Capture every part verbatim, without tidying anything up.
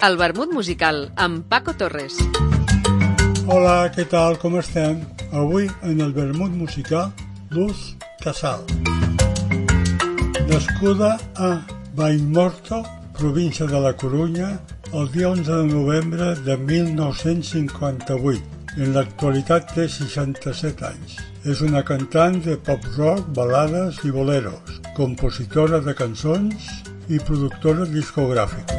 El vermut musical amb Paco Torres. Hola, què tal? Com estem? Avui en el vermut musical Luz Casal. Nascuda a Vallmorto, província de la Corunya, el dia onze de novembre de mil nou-cents cinquanta-vuit. En l'actualitat té seixanta-set anys. És una cantant de pop-rock, balades i boleros, compositora de cançons i productora discogràfica.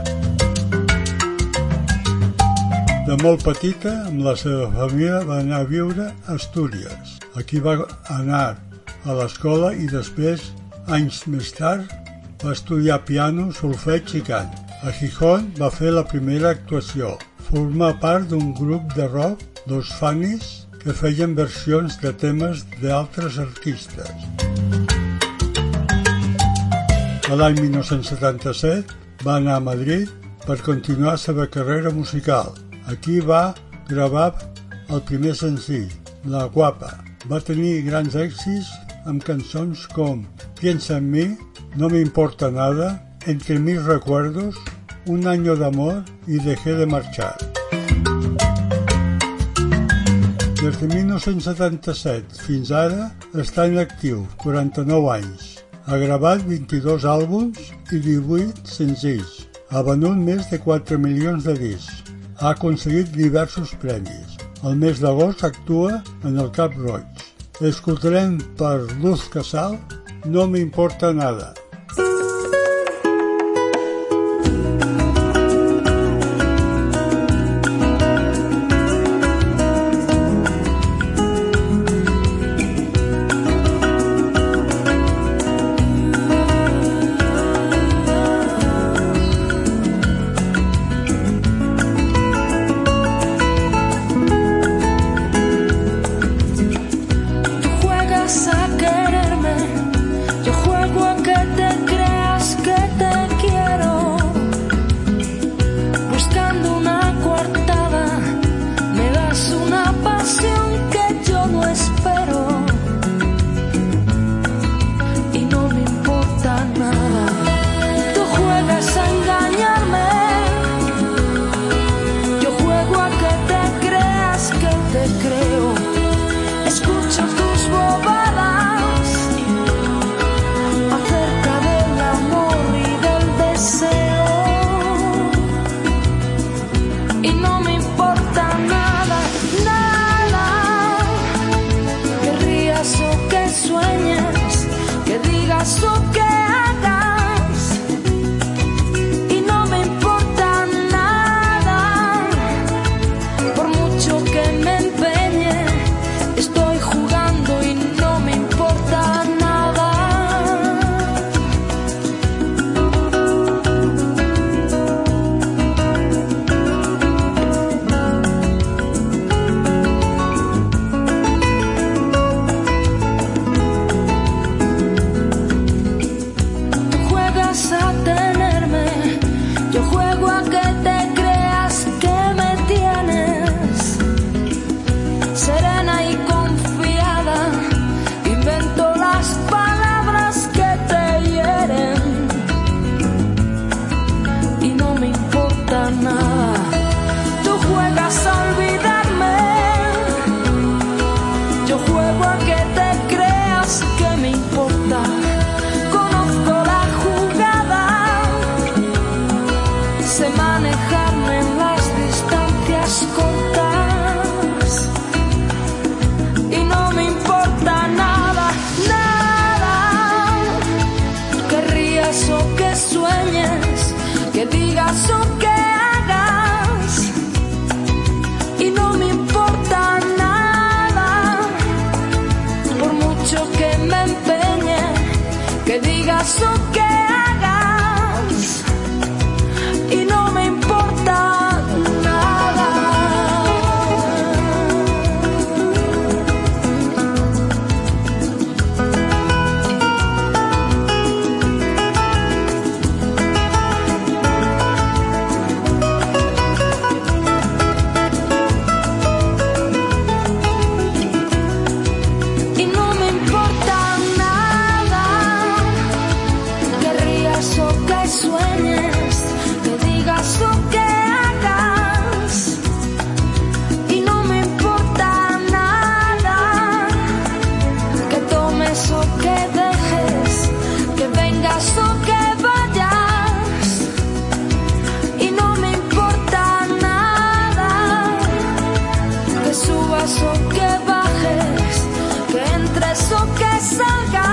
De molt petita, amb la seva família, va anar a viure a Astúries. Aquí va anar a l'escola i després, anys més tard, va estudiar piano, solfeig i cant. A Gijón va fer la primera actuació. Forma part d'un grup de rock, Los Fanis, que feien versions de temes d'altres artistes. L'any mil nou-cents setanta-set va anar a Madrid per continuar la seva carrera musical. Aquí va gravar el primer senzill, La Guapa. Va tenir grans èxits amb cançons com Piensa en mí, No me importa nada, Entre mis recuerdos, Un año de amor i Dejé de marchar. Des de mil nou-cents setanta-set fins ara està en actiu, quaranta-nou anys. Ha gravat vint-i-dos àlbums i divuit senzills. Ha venut més de quatre milions de discs. Ha aconseguit diversos premis. El mes d'agost actua en el Cap Roig. Escoltarem per Luz Casal, No me importa nada. Sueñes, que digas lo que que salga